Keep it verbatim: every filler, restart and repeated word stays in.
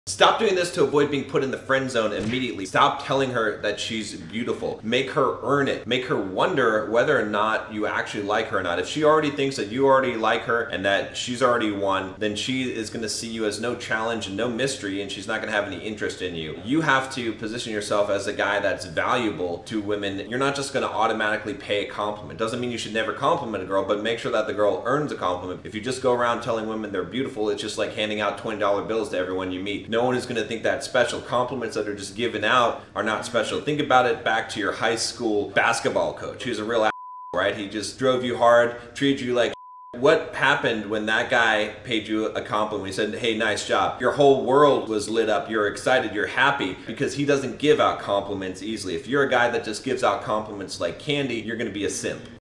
Stop doing this to avoid being put in the friend zone immediately. Stop telling her that she's beautiful. Make her earn it. Make her wonder whether or not you actually like her or not. If she already thinks that you already like her and that she's already won, then she is going to see you as no challenge and no mystery, and she's not going to have any interest in you. You have to position yourself as a guy that's valuable to women. You're not just going to automatically pay a compliment. Doesn't mean you should never compliment a girl, but make sure that the girl earns a compliment. If you just go around telling women they're beautiful, it's just like handing out twenty dollar bills to everyone you meet. No one is going to think that's special. Compliments that are just given out are not special. Think about it back to your high school basketball coach. He was a real ass, right? He just drove you hard, treated you like what happened when that guy paid you a compliment? He said, hey, nice job. Your whole world was lit up. You're excited. You're happy because he doesn't give out compliments easily. If you're a guy that just gives out compliments like candy, you're going to be a simp.